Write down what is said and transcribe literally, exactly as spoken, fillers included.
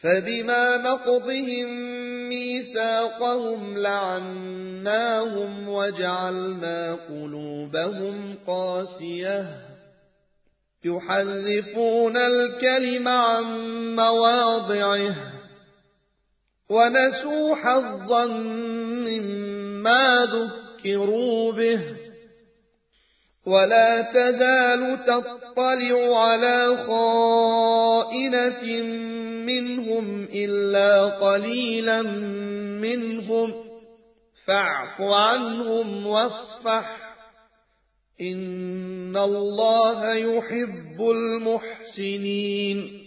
فبما نقضهم ميثاقهم لعناهم وجعلنا قلوبهم قاسية يحرفون الكلم عن مواضعه ونسوا حظا مما ذكروا به ولا تزال تطلع على خائنة منهم إلا قليلا منهم فاعف عنهم واصفح إن الله يحب المحسنين